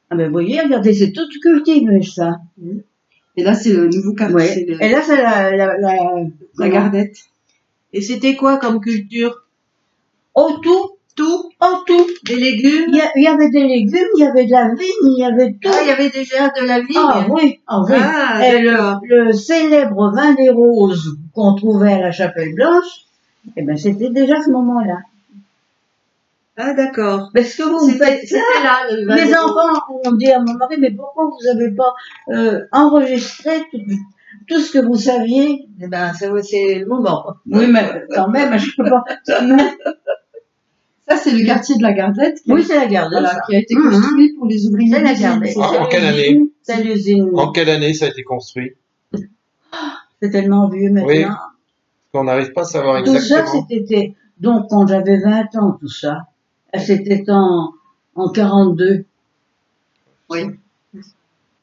Ah ben, vous voyez, regardez, c'est tout cultivé, ça. Et là, c'est le nouveau quartier. Ouais. Et là, c'est la Gardette. Et c'était quoi comme culture? Oh, tout. Tout? Oh, tout. Des légumes? Il y avait des légumes, il y avait de la vigne, il y avait tout. Ah, il y avait déjà de la vigne? Ah oui, ah oui. Ah, et d'accord. le célèbre vin des roses qu'on trouvait à la Chapelle Blanche, eh ben, c'était déjà à ce moment-là. Ah, d'accord. Mais ce que vous me faites C'était ça, là, le vin mes des roses. enfants ont dit à mon mari, mais pourquoi vous n'avez pas enregistré tout ce que vous saviez? Eh ben, c'est le moment. Oui, mais quand même, je peux pas. Ça, c'est le quartier de la Gardette. Oui, c'est la Gardette. Voilà, qui a été construit pour les ouvriers. C'est la d'usine. Gardette. En quelle année? C'est l'usine. En quelle année ça a été construit? C'est tellement vieux maintenant. Oui, qu'on n'arrive pas à savoir Tout ça, exactement. c'était, donc, quand j'avais 20 ans, tout ça. C'était en 42. Oui.